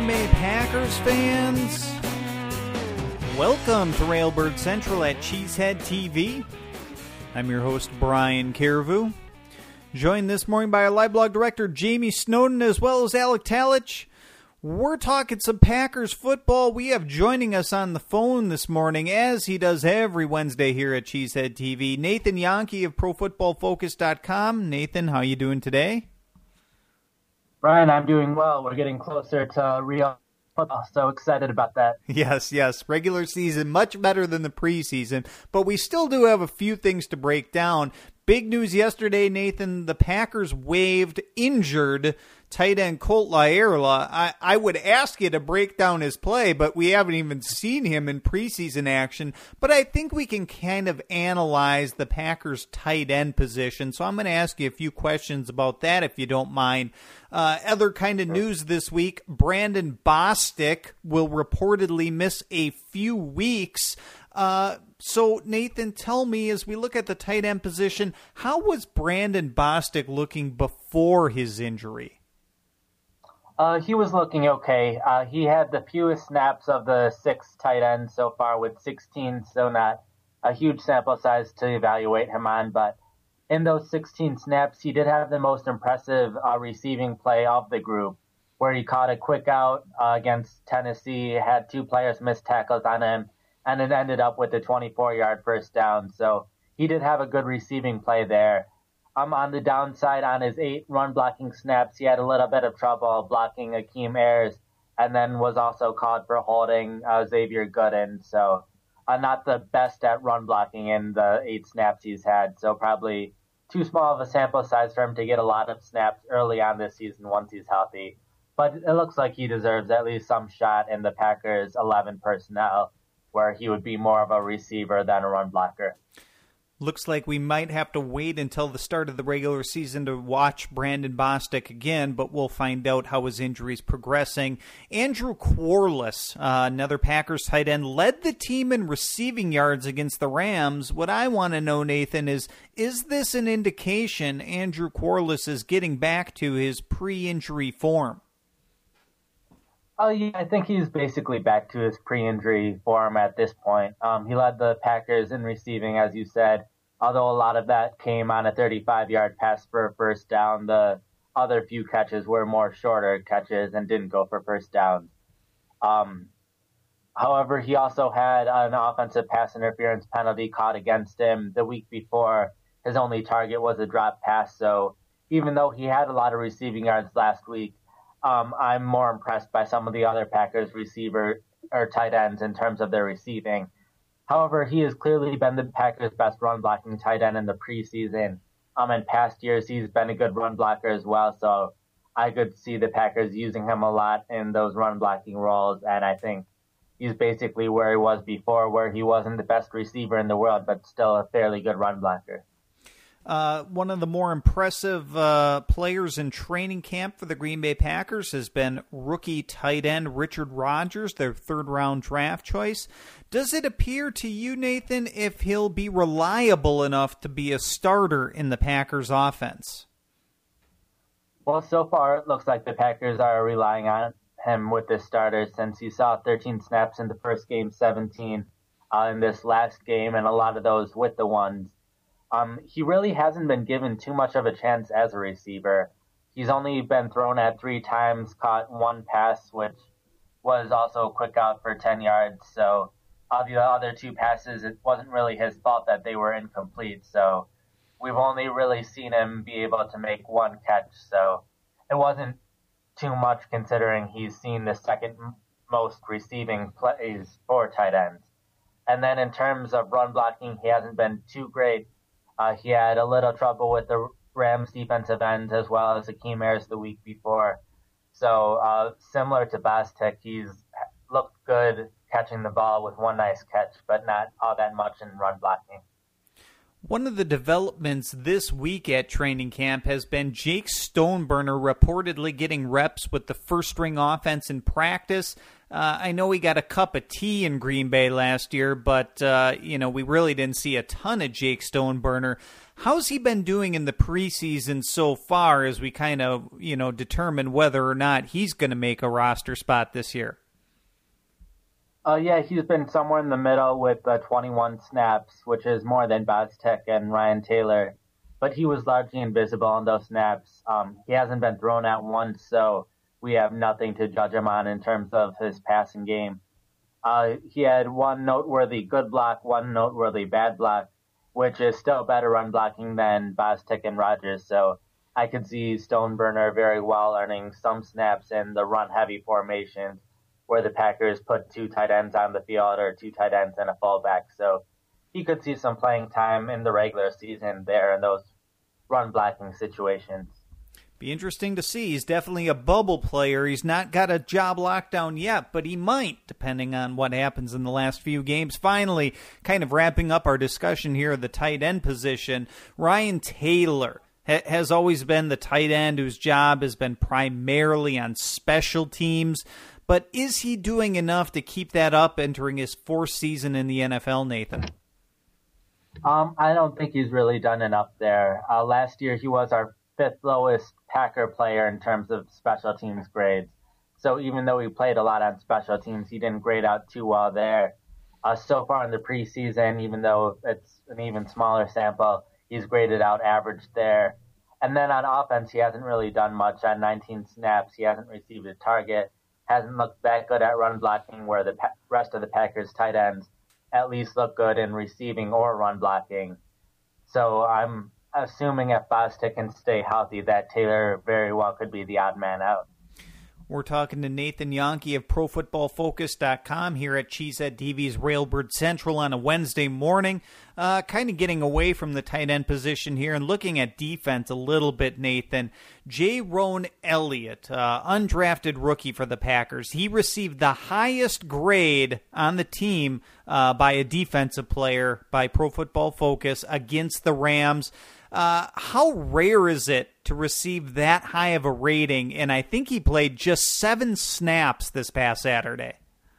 Bay Packers fans. Welcome to Railbird Central at Cheesehead TV. I'm your host, Brian Carrevu. Joined this morning by our live blog director, Jamie Snowden, as well as Alec Talich. We're talking some Packers football. We have joining us on the phone this morning, as he does every Wednesday here at Cheesehead TV, Nathan Jahnke of ProFootballFocus.com. Nathan, how you doing today? Brian, I'm doing well. We're getting closer to real football, so excited about that. Yes. Regular season, much better than the preseason, but we still do have a few things to break down. Big news yesterday, Nathan. The Packers waived injured tight end Colt Laierla. I would ask you to break down his play, but we haven't even seen him in preseason action. But I think we can kind of analyze the Packers tight end position. So I'm going to ask you a few questions about that, if you don't mind. Other kind of news this week, Brandon Bostick will reportedly miss a few weeks. So, Nathan, tell me, as we look at the tight end position, how was Brandon Bostick looking before his injury? He was looking okay. He had the fewest snaps of the 6 tight ends so far with 16, so not a huge sample size to evaluate him on. But in those 16 snaps, he did have the most impressive receiving play of the group, where he caught a quick out against Tennessee, had 2 players miss tackles on him, and it ended up with a 24-yard first down. So he did have a good receiving play there. On the downside, on his 8 run-blocking snaps, he had a little bit of trouble blocking Akeem Ayers, and then was also called for holding Xavier Gooden. So not the best at run-blocking in the 8 snaps he's had. So probably too small of a sample size for him to get a lot of snaps early on this season once he's healthy. But it looks like he deserves at least some shot in the Packers' 11 personnel, where he would be more of a receiver than a run blocker. Looks like we might have to wait until the start of the regular season to watch Brandon Bostick again, but we'll find out how his injury is progressing. Andrew Quarless, another Packers tight end, led the team in receiving yards against the Rams. What I want to know, Nathan, is this an indication Andrew Quarless is getting back to his pre-injury form? Oh, yeah, I think he's basically back to his pre-injury form at this point. He led the Packers in receiving, as you said, although a lot of that came on a 35-yard pass for a first down. The other few catches were more shorter catches and didn't go for first downs. However, he also had an offensive pass interference penalty caught against him the week before. His only target was a drop pass, so even though he had a lot of receiving yards last week, I'm more impressed by some of the other Packers receiver or tight ends in terms of their receiving. However, he has clearly been the Packers' best run blocking tight end in the preseason. In past years, he's been a good run blocker as well. So I could see the Packers using him a lot in those run blocking roles. And I think he's basically where he was before, where he wasn't the best receiver in the world, but still a fairly good run blocker. One of the more impressive players in training camp for the Green Bay Packers has been rookie tight end Richard Rodgers, their third-round draft choice. Does it appear to you, Nathan, if he'll be reliable enough to be a starter in the Packers' offense? Well, so far it looks like the Packers are relying on him with the starters, since he saw 13 snaps in the first game, 17 in this last game, and a lot of those with the ones. He really hasn't been given too much of a chance as a receiver. He's only been thrown at 3 times, caught 1 pass, which was also a quick out for 10 yards. So the other 2 passes, it wasn't really his fault that they were incomplete. So we've only really seen him be able to make 1 catch. So it wasn't too much considering he's seen the second most receiving plays for tight ends. And then in terms of run blocking, he hasn't been too great. He had a little trouble with the Rams defensive ends as well as Akeem Ayers the week before. So similar to Bostick, he's looked good catching the ball with 1 nice catch, but not all that much in run blocking. One of the developments this week at training camp has been Jake Stoneburner reportedly getting reps with the first-string offense in practice. I know he got a cup of tea in Green Bay last year, but, we really didn't see a ton of Jake Stoneburner. How's he been doing in the preseason so far as we kind of, determine whether or not he's going to make a roster spot this year? Yeah, he's been somewhere in the middle with 21 snaps, which is more than Bostic and Ryan Taylor. But he was largely invisible in those snaps. He hasn't been thrown out once, so we have nothing to judge him on in terms of his passing game. He had one noteworthy good block, one noteworthy bad block, which is still better run blocking than Bostic and Rodgers. So I could see Stoneburner very well earning some snaps in the run-heavy formations where the Packers put 2 tight ends on the field or 2 tight ends and a fullback. So he could see some playing time in the regular season there in those run-blocking situations. Be interesting to see. He's definitely a bubble player. He's not got a job locked down yet, but he might, depending on what happens in the last few games. Finally, kind of wrapping up our discussion here of the tight end position, Ryan Taylor has always been the tight end whose job has been primarily on special teams. But is he doing enough to keep that up entering his 4th season in the NFL, Nathan? I don't think he's really done enough there. Last year, he was our 5th lowest Packer player in terms of special teams grades. So even though he played a lot on special teams, he didn't grade out too well there. So far in the preseason, even though it's an even smaller sample, he's graded out average there. And then on offense, he hasn't really done much. On 19 snaps, he hasn't received a target. Hasn't looked that good at run blocking, where the rest of the Packers tight ends at least look good in receiving or run blocking. So I'm assuming if Bostic can stay healthy, that Taylor very well could be the odd man out. We're talking to Nathan Jahnke of ProFootballFocus.com here at Cheesehead TV's Railbird Central on a Wednesday morning. Kind of getting away from the tight end position here and looking at defense a little bit, Nathan. Jayrone Elliott, undrafted rookie for the Packers. He received the highest grade on the team by a defensive player by Pro Football Focus against the Rams. How rare is it to receive that high of a rating? And I think he played just 7 snaps this past Saturday.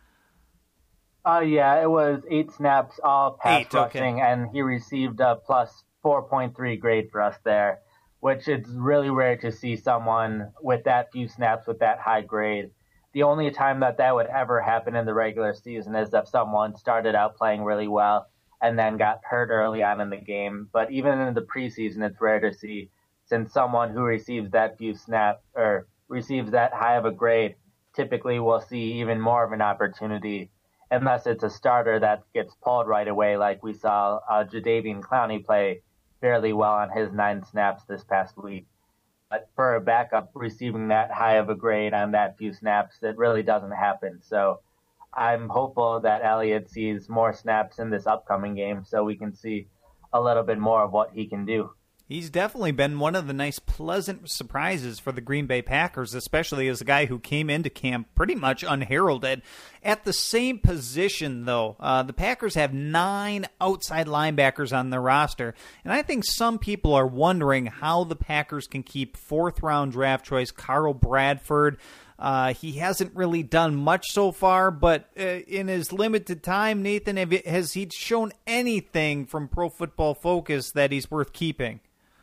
Yeah, it was 8 snaps, all pass rushing, okay. And he received a plus 4.3 grade for us there, which is really rare to see someone with that few snaps with that high grade. The only time that would ever happen in the regular season is if someone started out playing really well and then got hurt early on in the game. But even in the preseason, it's rare to see, since someone who receives that few snaps or receives that high of a grade typically will see even more of an opportunity, unless it's a starter that gets pulled right away, like we saw Jadeveon Clowney play fairly well on his 9 snaps this past week. But for a backup receiving that high of a grade on that few snaps, it really doesn't happen. So I'm hopeful that Elliott sees more snaps in this upcoming game so we can see a little bit more of what he can do. He's definitely been one of the nice, pleasant surprises for the Green Bay Packers, especially as a guy who came into camp pretty much unheralded. At the same position, though, the Packers have 9 outside linebackers on their roster, and I think some people are wondering how the Packers can keep 4th-round draft choice Carl Bradford. He hasn't really done much so far, but in his limited time, Nathan, has he shown anything from Pro Football Focus that he's worth keeping?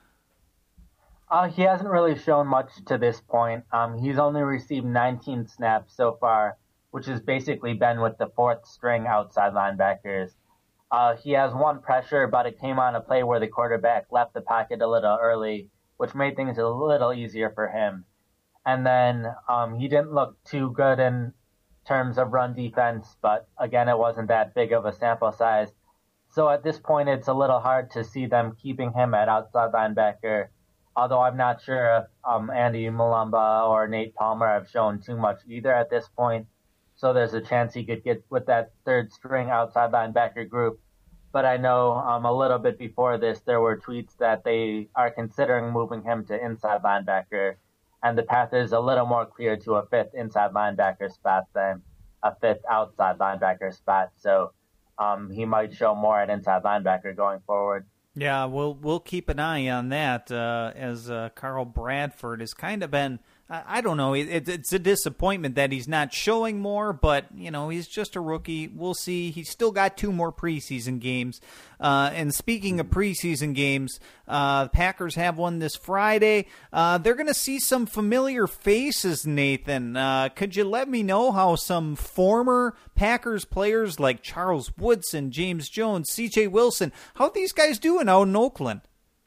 He hasn't really shown much to this point. He's only received 19 snaps so far, which has basically been with the 4th string outside linebackers. He has 1 pressure, but it came on a play where the quarterback left the pocket a little early, which made things a little easier for him. And then he didn't look too good in terms of run defense, but again, it wasn't that big of a sample size. So at this point, it's a little hard to see them keeping him at outside linebacker, although I'm not sure if Andy Mulumba or Nate Palmer have shown too much either at this point. So there's a chance he could get with that 3rd string outside linebacker group. But I know a little bit before this, there were tweets that they are considering moving him to inside linebacker. And the path is a little more clear to a 5th inside linebacker spot than a 5th outside linebacker spot. So he might show more at inside linebacker going forward. Yeah, we'll keep an eye on that as Carl Bradford has kind of been I don't know. It's a disappointment that he's not showing more, but, he's just a rookie. We'll see. He's still got 2 more preseason games. And speaking of preseason games, the Packers have one this Friday. They're going to see some familiar faces, Nathan. Could you let me know how some former Packers players like Charles Woodson, James Jones, C.J. Wilson, how are these guys doing out in Oakland?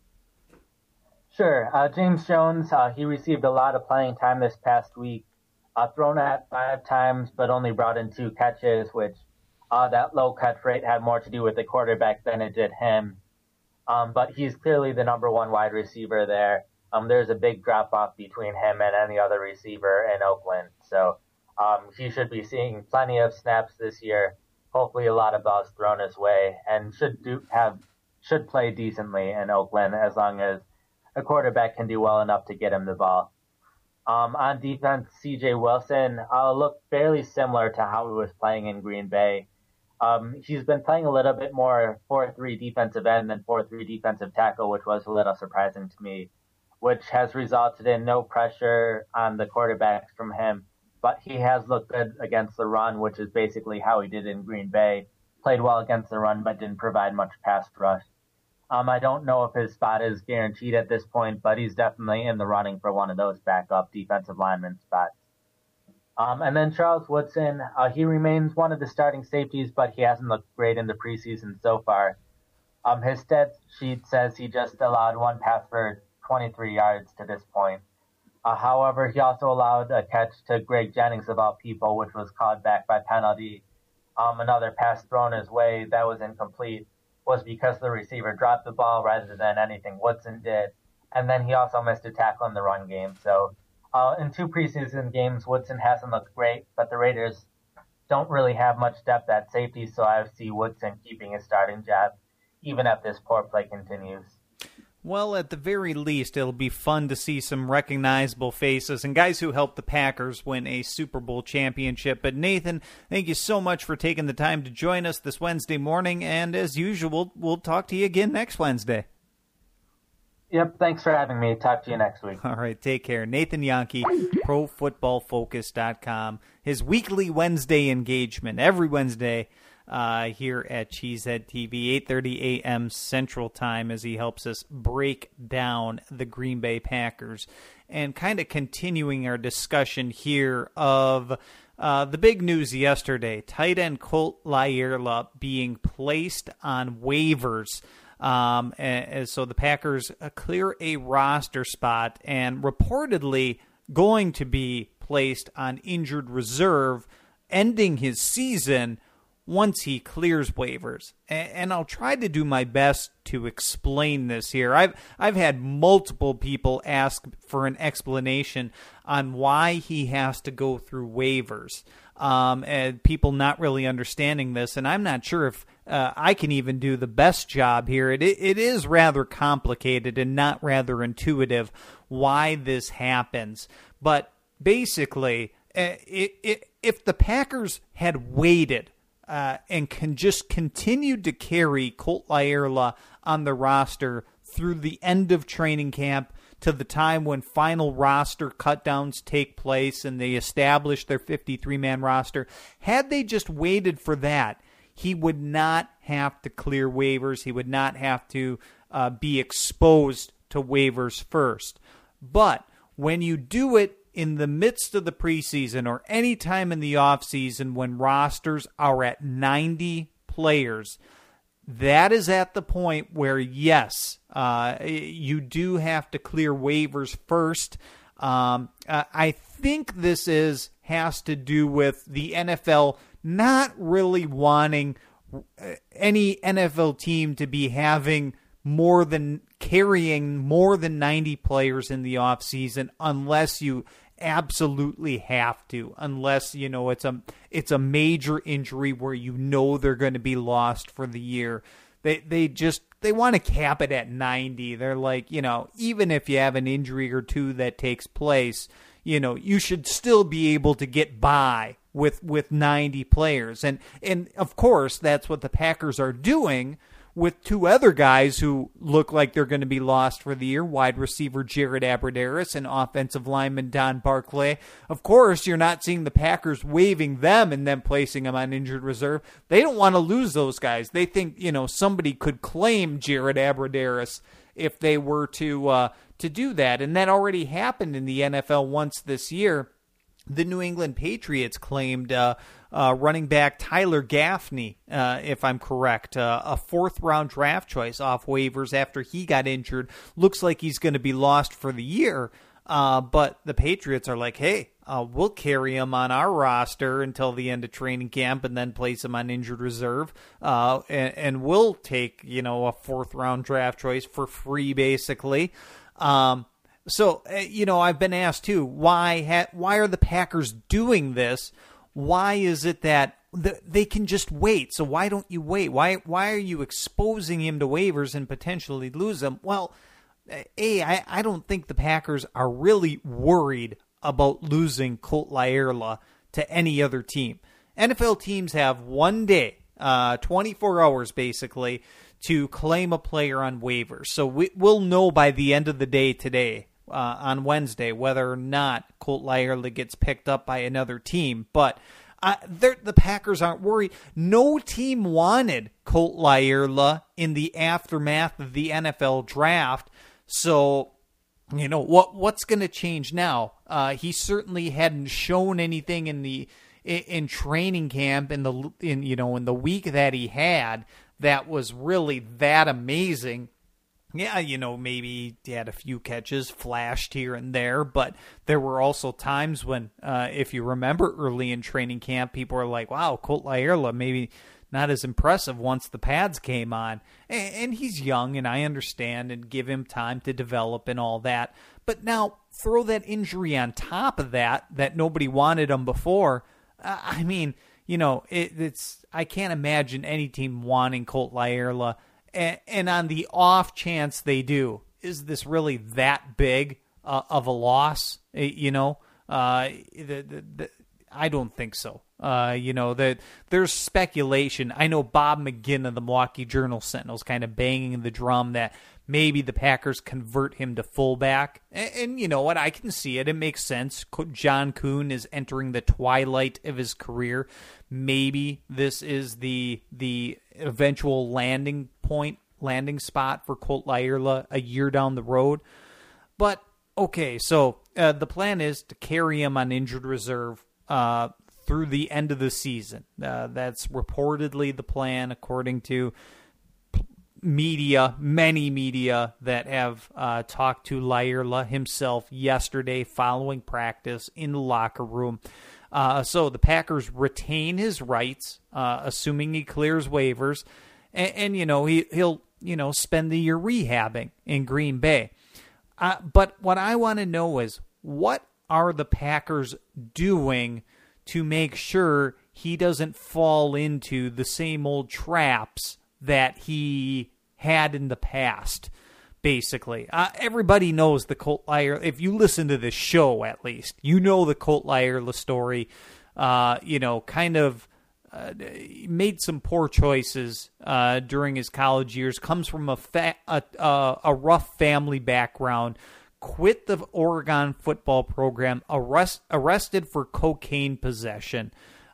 Sure. James Jones, he received a lot of playing time this past week, thrown at 5 times, but only brought in 2 catches, which that low catch rate had more to do with the quarterback than it did him. But he's clearly the number 1 wide receiver there. There's a big drop-off between him and any other receiver in Oakland. So he should be seeing plenty of snaps this year, hopefully a lot of balls thrown his way, and should play decently in Oakland as long as a quarterback can do well enough to get him the ball. On defense, C.J. Wilson looked fairly similar to how he was playing in Green Bay. He's been playing a little bit more 4-3 defensive end than 4-3 defensive tackle, which was a little surprising to me, which has resulted in no pressure on the quarterbacks from him. But he has looked good against the run, which is basically how he did in Green Bay. Played well against the run, but didn't provide much pass rush. I don't know if his spot is guaranteed at this point, but he's definitely in the running for one of those backup defensive lineman spots. And then Charles Woodson, he remains one of the starting safeties, but he hasn't looked great in the preseason so far. His stats sheet says he just allowed 1 pass for 23 yards to this point. However, he also allowed a catch to Greg Jennings of all people, which was called back by penalty. Another pass thrown his way that was incomplete was because the receiver dropped the ball rather than anything Woodson did. And then he also missed a tackle in the run game. So in 2 preseason games, Woodson hasn't looked great, but the Raiders don't really have much depth at safety, so I see Woodson keeping his starting job, even if this poor play continues. Well, at the very least, it'll be fun to see some recognizable faces and guys who helped the Packers win a Super Bowl championship. But Nathan, thank you so much for taking the time to join us this Wednesday morning. And as usual, we'll talk to you again next Wednesday. Yep, thanks for having me. Talk to you next week. All right, take care. Nathan Jahnke, ProFootballFocus.com. His weekly Wednesday engagement, every Wednesday, here at Cheesehead TV, 8:30 a.m. Central Time, as he helps us break down the Green Bay Packers. And kind of continuing our discussion here of the big news yesterday, tight end Colt Laierla being placed on waivers. So the Packers clear a roster spot and reportedly going to be placed on injured reserve, ending his season once he clears waivers. And I'll try to do my best to explain this here. I've had multiple people ask for an explanation on why he has to go through waivers, and people not really understanding this, and I'm not sure if I can even do the best job here. It is rather complicated and not rather intuitive why this happens. But basically, if the Packers had waited and can just continue to carry Colt Laierla on the roster through the end of training camp to the time when final roster cutdowns take place and they establish their 53-man roster, had they just waited for that, he would not have to clear waivers. He would not have to be exposed to waivers first. But when you do it in the midst of the preseason or any time in the offseason when rosters are at 90 players, that is at the point where, yes, you do have to clear waivers first. I think this has to do with the NFL not really wanting any NFL team to be carrying more than 90 players in the offseason unless you absolutely have to, unless it's a major injury where they're going to be lost for the year. They want to cap it at 90. They're like, even if you have an injury or two that takes place, you should still be able to get by with 90 players. And of course, that's what the Packers are doing with two other guys who look like they're going to be lost for the year, wide receiver Jared Abbrederis and offensive lineman Don Barclay. Of course, you're not seeing the Packers waiving them and then placing them on injured reserve. They don't want to lose those guys. They think, somebody could claim Jared Abbrederis if they were to do that. And that already happened in the NFL once this year. The New England Patriots claimed running back Tyler Gaffney, if I'm correct, a fourth-round draft choice off waivers after he got injured. Looks like he's going to be lost for the year, but the Patriots are like, hey, we'll carry him on our roster until the end of training camp and then place him on injured reserve, and we'll take, a fourth-round draft choice for free, basically. So, I've been asked, too, why are the Packers doing this? Why is it that they can just wait? So why don't you wait? Why are you exposing him to waivers and potentially lose him? Well, I don't think the Packers are really worried about losing Colt Laierla to any other team. NFL teams have 1 day, 24 hours basically, to claim a player on waivers. So we'll know by the end of the day today, on Wednesday, whether or not Colt Laierla gets picked up by another team. But the Packers aren't worried. No team wanted Colt Laierla in the aftermath of the NFL draft. So, what's going to change now? He certainly hadn't shown anything in training camp in the week that he had that was really that amazing. Yeah, maybe he had a few catches, flashed here and there, but there were also times when, if you remember early in training camp, people were like, wow, Colt Laierla maybe not as impressive once the pads came on. And he's young, and I understand, and give him time to develop and all that. But now, throw that injury on top of that nobody wanted him before. I can't imagine any team wanting Colt Laierla. And on the off chance they do, is this really that big of a loss? I don't think so. There's speculation. I know Bob McGinn of the Milwaukee Journal-Sentinel's kind of banging the drum that maybe the Packers convert him to fullback. And you know what? I can see it. It makes sense. John Kuhn is entering the twilight of his career. Maybe this is the eventual landing spot for Colt Laierla a year down the road. But, okay, so the plan is to carry him on injured reserve through the end of the season. That's reportedly the plan, according to many media that have talked to Laierla himself yesterday following practice in the locker room. So the Packers retain his rights, assuming he clears waivers, and he'll spend the year rehabbing in Green Bay. But what I want to know is, what are the Packers doing to make sure he doesn't fall into the same old traps that he had in the past? Basically, everybody knows the Colt Laierla. If you listen to this show, at least, you know the Colt Laierla story. Made some poor choices during his college years. Comes from a rough family background. Quit the Oregon football program. Arrested for cocaine possession.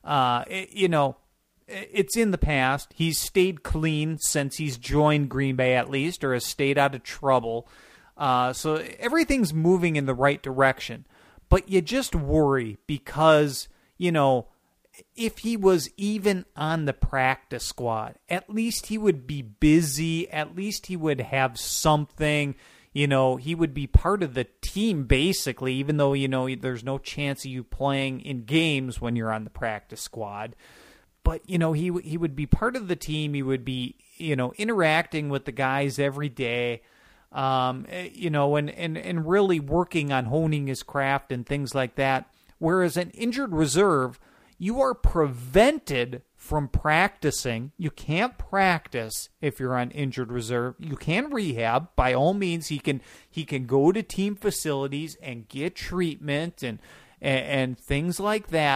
It's in the past. He's stayed clean since he's joined Green Bay, at least, or has stayed out of trouble. So everything's moving in the right direction. But you just worry because, if he was even on the practice squad, at least he would be busy. At least he would have something. He would be part of the team, basically, even though, there's no chance of you playing in games when you're on the practice squad. But, he would be part of the team. He would be, interacting with the guys every day, and really working on honing his craft and things like that. Whereas an injured reserve, you are prevented from practicing. You can't practice if you're on injured reserve. You can rehab. By all means, he can go to team facilities and get treatment and things like that.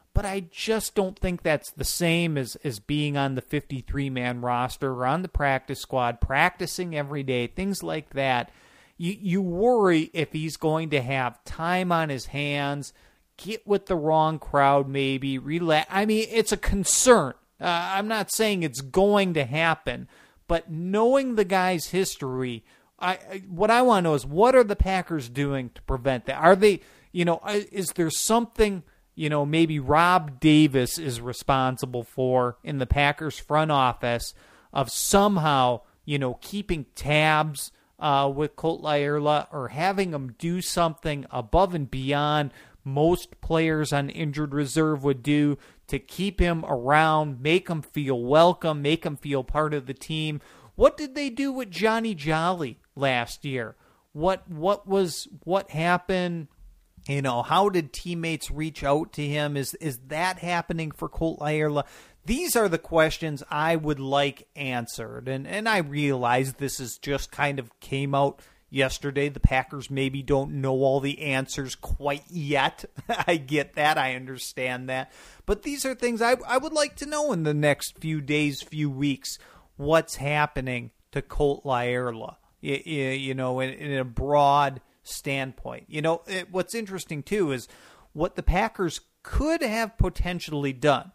but I just don't think that's the same as being on the 53-man roster or on the practice squad, practicing every day, things like that. You worry if he's going to have time on his hands, get with the wrong crowd maybe, relax. I mean, it's a concern. I'm not saying it's going to happen, but knowing the guy's history, what I want to know is, what are the Packers doing to prevent that? Are they, is there something, maybe Rob Davis is responsible for in the Packers front office of somehow, keeping tabs with Colt Laierla, or having him do something above and beyond most players on injured reserve would do to keep him around, make him feel welcome, make him feel part of the team. What did they do with Johnny Jolly last year? What happened? How did teammates reach out to him? Is that happening for Colt Laierla? These are the questions I would like answered. And I realize this is just kind of came out yesterday. The Packers maybe don't know all the answers quite yet. I get that. I understand that. But these are things I would like to know in the next few days, few weeks. What's happening to Colt Laierla, in a broad standpoint. What's interesting, too, is what the Packers could have potentially done,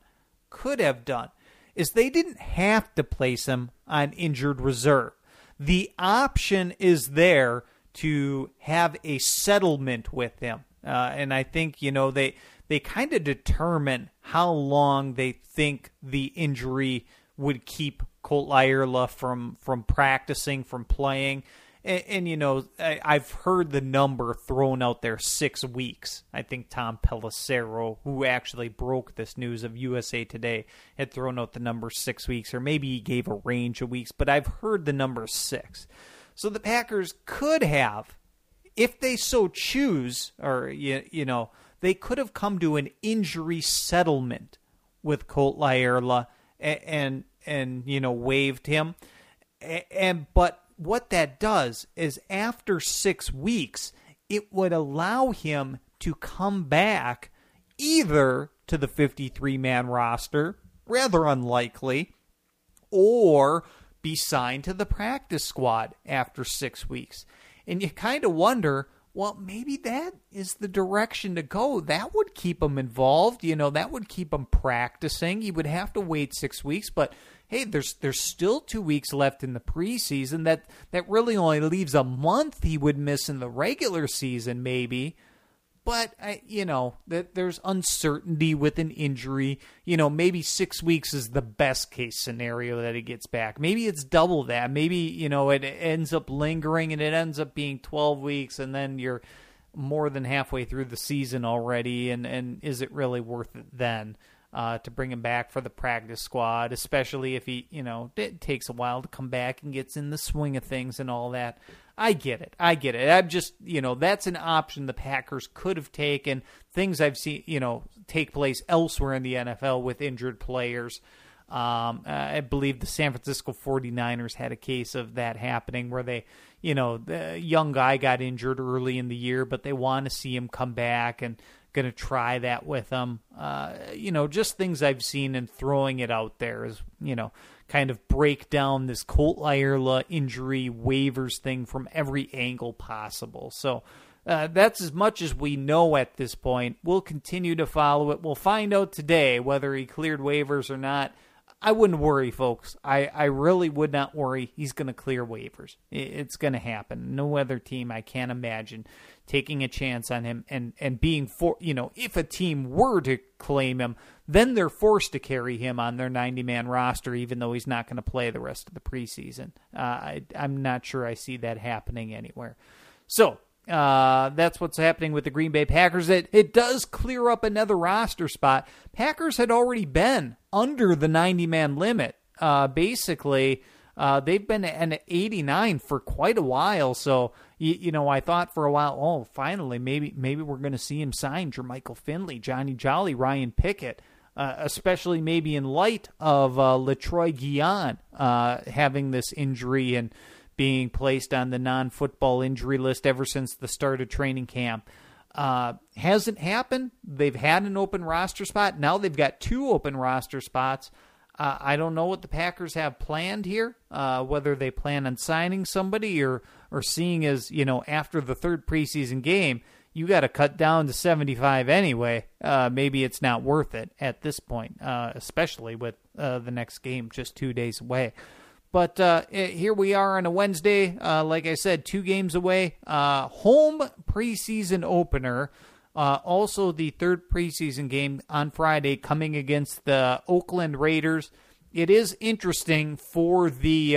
is they didn't have to place him on injured reserve. The option is there to have a settlement with him. And I think, they kind of determine how long they think the injury would keep Colt Laierla from practicing, from playing. And I've heard the number thrown out there, 6 weeks. I think Tom Pelissero, who actually broke this news of USA Today, had thrown out the number 6 weeks, or maybe he gave a range of weeks, but I've heard the number 6. So the Packers could have, if they so choose, or, they could have come to an injury settlement with Colt Laierla and waived him. But what that does is, after 6 weeks, it would allow him to come back either to the 53-man roster, rather unlikely, or be signed to the practice squad after 6 weeks. And you kind of wonder, well, maybe that is the direction to go. That would keep him involved. That would keep him practicing. He would have to wait 6 weeks, but hey, there's still 2 weeks left in the preseason. That really only leaves a month he would miss in the regular season, maybe. But, that there's uncertainty with an injury. Maybe 6 weeks is the best case scenario that he gets back. Maybe it's double that. Maybe, it ends up lingering and it ends up being 12 weeks, and then you're more than halfway through the season already. And is it really worth it then to bring him back for the practice squad, especially if he, it takes a while to come back and gets in the swing of things and all that. I get it. I'm just, that's an option the Packers could have taken. Things I've seen, take place elsewhere in the NFL with injured players. I believe the San Francisco 49ers had a case of that happening where they, the young guy got injured early in the year, but they want to see him come back and going to try that with him. Just things I've seen, and throwing it out there is, kind of break down this Colt Laierla injury waivers thing from every angle possible. So that's as much as we know at this point. We'll continue to follow it. We'll find out today whether he cleared waivers or not. I wouldn't worry, folks. I really would not worry. He's going to clear waivers. It's going to happen. No other team, I can't imagine, taking a chance on him and being if a team were to claim him, then they're forced to carry him on their 90-man roster, even though he's not going to play the rest of the preseason. I'm not sure I see that happening anywhere. So that's what's happening with the Green Bay Packers. It does clear up another roster spot. Packers had already been under the 90-man limit. Basically, they've been at 89 for quite a while. So, I thought for a while, finally, maybe we're going to see him sign Jermichael Finley, Johnny Jolly, Ryan Pickett, especially maybe in light of LaTroy Guion having this injury and being placed on the non-football injury list ever since the start of training camp. Hasn't happened. They've had an open roster spot. Now they've got 2 open roster spots. I don't know what the Packers have planned here, whether they plan on signing somebody or seeing as, after the 3rd preseason game, you got to cut down to 75 anyway. Maybe it's not worth it at this point, especially with the next game just 2 days away. But here we are on a Wednesday. Like I said, 2 games away. Home preseason opener. Also, the 3rd preseason game on Friday coming against the Oakland Raiders. It is interesting for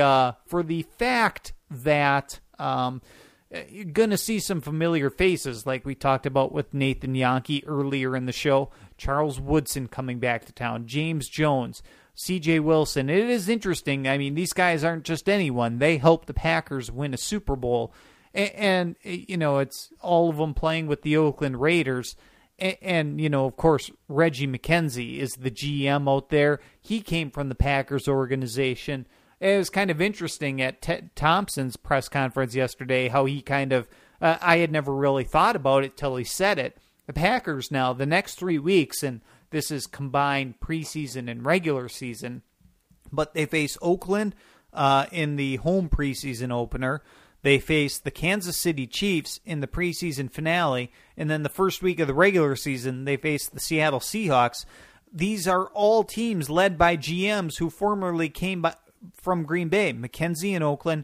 the fact that you're going to see some familiar faces like we talked about with Nathan Jahnke earlier in the show. Charles Woodson coming back to town. James Jones. C.J. Wilson. It is interesting. I mean, these guys aren't just anyone. They helped the Packers win a Super Bowl. And it's all of them playing with the Oakland Raiders. And of course, Reggie McKenzie is the GM out there. He came from the Packers organization. It was kind of interesting at Ted Thompson's press conference yesterday how he kind of, I had never really thought about it till he said it. The Packers now, the next 3 weeks, and this is combined preseason and regular season, but they face Oakland in the home preseason opener. They face the Kansas City Chiefs in the preseason finale, and then the first week of the regular season, they face the Seattle Seahawks. These are all teams led by GMs who formerly came from Green Bay. McKenzie in Oakland,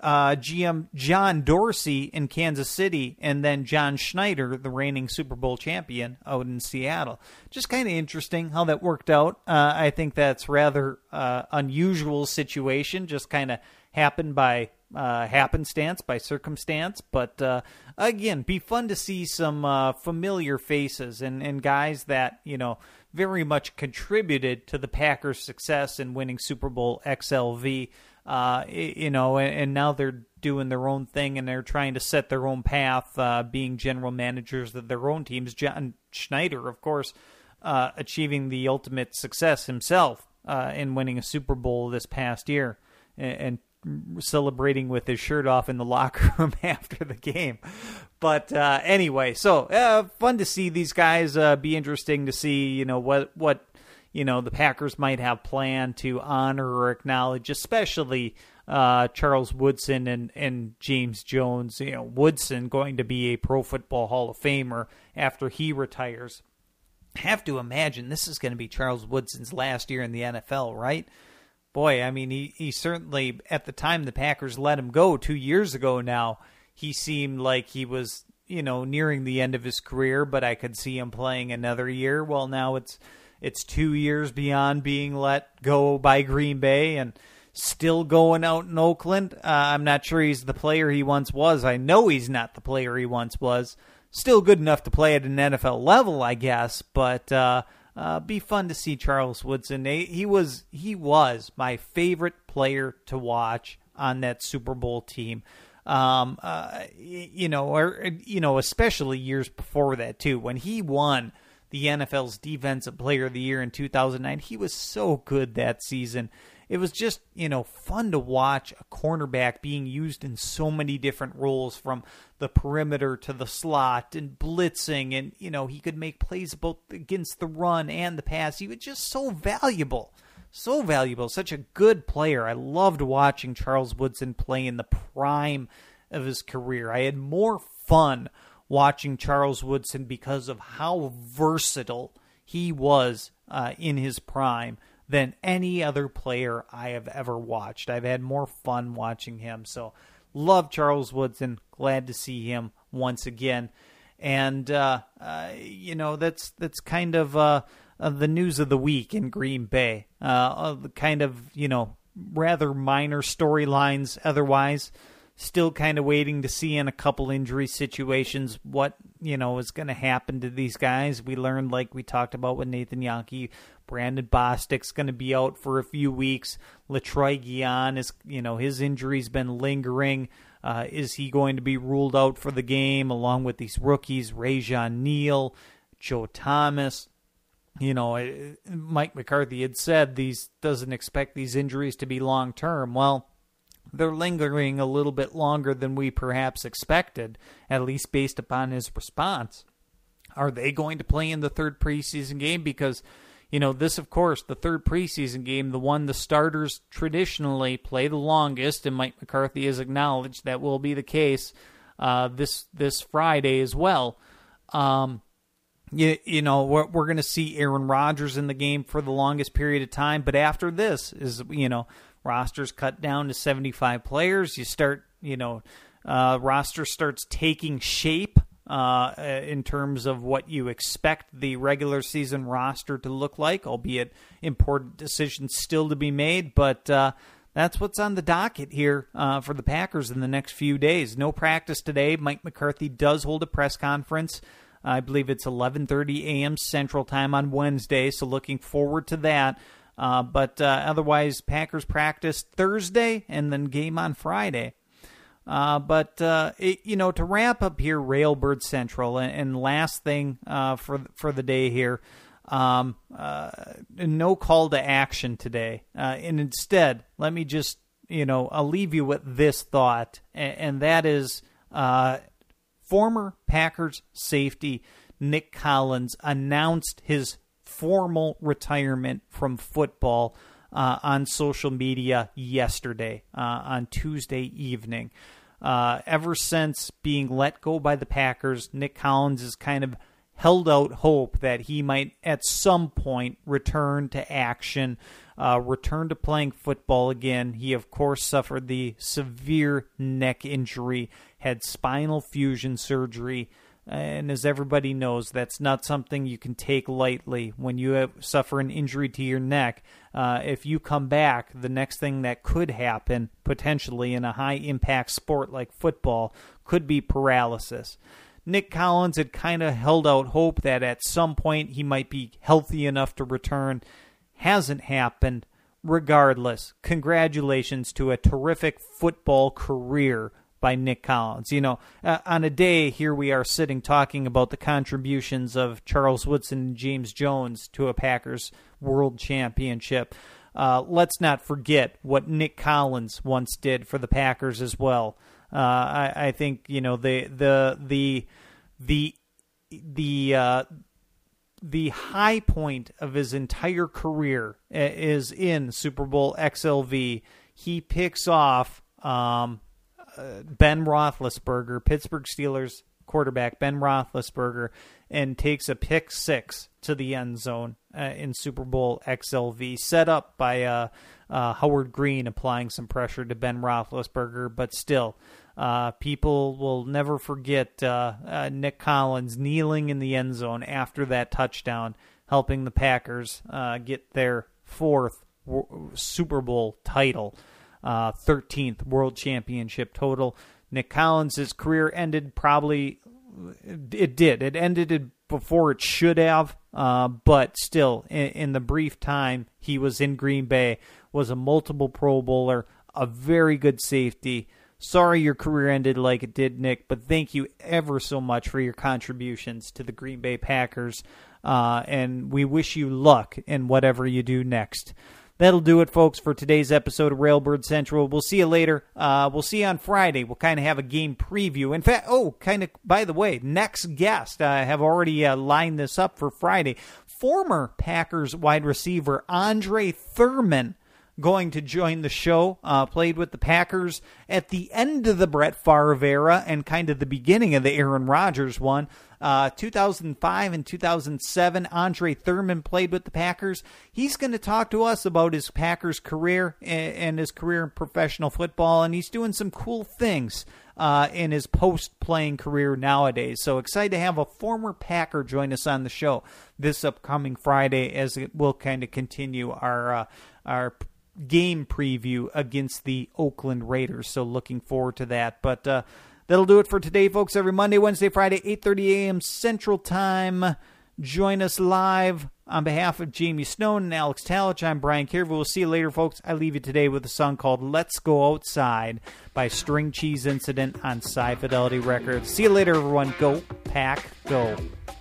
GM John Dorsey in Kansas City, and then John Schneider, the reigning Super Bowl champion, out in Seattle. Just kind of interesting how that worked out. I think that's rather unusual situation, just kind of happened by happenstance, by circumstance. But again, be fun to see some familiar faces and guys that, very much contributed to the Packers' success in winning Super Bowl XLV. And now they're doing their own thing and they're trying to set their own path, being general managers of their own teams. John Schneider, of course, achieving the ultimate success himself in winning a Super Bowl this past year and celebrating with his shirt off in the locker room after the game. But anyway, so fun to see these guys. Be interesting to see, what the Packers might have planned to honor or acknowledge, especially Charles Woodson and James Jones. Woodson going to be a Pro Football Hall of Famer after he retires. Have to imagine this is going to be Charles Woodson's last year in the NFL, right? Boy, I mean, he certainly, at the time the Packers let him go 2 years ago now, he seemed like he was, nearing the end of his career, but I could see him playing another year. Well, now it's 2 years beyond being let go by Green Bay and still going out in Oakland. I'm not sure he's the player he once was. I know he's not the player he once was. Still good enough to play at an NFL level, I guess, but be fun to see Charles Woodson. He was my favorite player to watch on that Super Bowl team. Especially years before that too, when he won the NFL's Defensive Player of the Year in 2009. He was so good that season. It was just, fun to watch a cornerback being used in so many different roles, from the perimeter to the slot and blitzing. And, he could make plays both against the run and the pass. He was just so valuable. So valuable. Such a good player. I loved watching Charles Woodson play in the prime of his career. I had more fun watching Charles Woodson because of how versatile he was in his prime than any other player I have ever watched. I've had more fun watching him. So love Charles Woodson. Glad to see him once again. And, that's kind of the news of the week in Green Bay. Kind of, rather minor storylines otherwise. Still kind of waiting to see in a couple injury situations what, is going to happen to these guys. We learned, like we talked about with Nathan Jahnke, Brandon Bostic's going to be out for a few weeks. LaTroy Guion is, his injury's been lingering. Is he going to be ruled out for the game along with these rookies, Rajon Neal, Joe Thomas? Mike McCarthy had said doesn't expect these injuries to be long-term. Well, they're lingering a little bit longer than we perhaps expected, at least based upon his response. Are they going to play in the third preseason game? Because, this, of course, the third preseason game, the one the starters traditionally play the longest, and Mike McCarthy has acknowledged that will be the case this Friday as well. We're going to see Aaron Rodgers in the game for the longest period of time, but after this is, rosters cut down to 75 players. You start, roster starts taking shape in terms of what you expect the regular season roster to look like, albeit important decisions still to be made, but that's what's on the docket here for the Packers in the next few days. No practice today. Mike McCarthy does hold a press conference. I believe it's 11:30 a.m. Central Time on Wednesday, so looking forward to that. But otherwise, Packers practice Thursday and then game on Friday. To wrap up here, Railbird Central, and last thing for the day here, no call to action today. And instead, let me just, I'll leave you with this thought, and that is former Packers safety Nick Collins announced his formal retirement from football on social media yesterday, on Tuesday evening. Ever since being let go by the Packers, Nick Collins has kind of held out hope that he might at some point return to action, return to playing football again. He, of course, suffered the severe neck injury, had spinal fusion surgery, and as everybody knows, that's not something you can take lightly. When you suffer an injury to your neck, if you come back, the next thing that could happen, potentially in a high-impact sport like football, could be paralysis. Nick Collins had kind of held out hope that at some point he might be healthy enough to return. Hasn't happened. Regardless, congratulations to a terrific football career by Nick Collins. On a day, here we are sitting talking about the contributions of Charles Woodson and James Jones to a Packers World Championship. Let's not forget what Nick Collins once did for the Packers as well. I think the high point of his entire career is in Super Bowl XLV. He picks off Ben Roethlisberger, Pittsburgh Steelers quarterback Ben Roethlisberger, and takes a pick six to the end zone in Super Bowl XLV, set up by Howard Green applying some pressure to Ben Roethlisberger, but still, people will never forget Nick Collins kneeling in the end zone after that touchdown, helping the Packers get their fourth Super Bowl title. 13th World Championship total. Nick Collins' career ended it ended before it should have, but still, in the brief time he was in Green Bay, was a multiple Pro Bowler, a very good safety. Sorry your career ended like it did, Nick, but thank you ever so much for your contributions to the Green Bay Packers, and we wish you luck in whatever you do next. That'll do it, folks, for today's episode of Railbird Central. We'll see you later. We'll see you on Friday. We'll kind of have a game preview. In fact, by the way, next guest, I have already lined this up for Friday. Former Packers wide receiver Andre Thurman going to join the show. Played with the Packers at the end of the Brett Favre era and kind of the beginning of the Aaron Rodgers one. 2005 and 2007, Andre Thurman played with the Packers. He's going to talk to us about his Packers career and his career in professional football, and he's doing some cool things in his post-playing career nowadays. So excited to have a former Packer join us on the show this upcoming Friday as we'll kind of continue our game preview against the Oakland Raiders. So looking forward to that. But that'll do it for today, folks. Every Monday, Wednesday, Friday, 8:30 a.m. Central Time. Join us live. On behalf of Jamie Snowden and Alex Talich, I'm Brian Kirby. We'll see you later, folks. I leave you today with a song called Let's Go Outside by String Cheese Incident on Sci Fidelity Records. See you later, everyone. Go Pack, go.